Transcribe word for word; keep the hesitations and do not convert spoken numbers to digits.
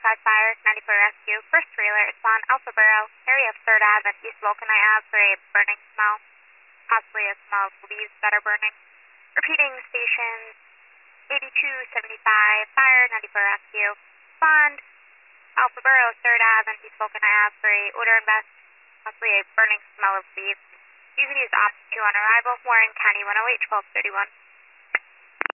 five fire, ninety-four rescue. First trailer is on Alpha Borough, area of third Avenue and East Vulcanite Ave for a burning smell. Possibly a smell of leaves that are burning. Repeating stations eighty-two seventy-five fire, ninety-four rescue. Respond Alpha Borough, third Avenue and East Vulcanite Ave for a odor and best. Possibly a burning smell of leaves. You can use option two on arrival. Warren County one oh eight, twelve thirty-one.